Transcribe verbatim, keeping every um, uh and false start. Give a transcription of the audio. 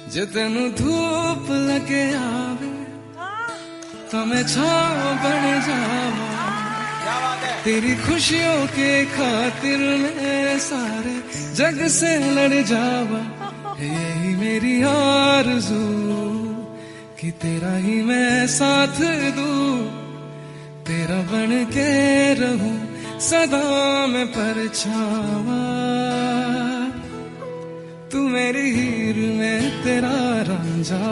जे तेनू धूप लगे आवे तो मैं छाँव बन जावा। तेरी खुशियों के खातिर मैं सारे जग से लड़ जावा। यही मेरी आरज़ू कि तेरा ही मैं साथ दूँ, तेरा बन के रहूं सदा मैं परछावा। तू मेरी हीर में तेरा रांझा।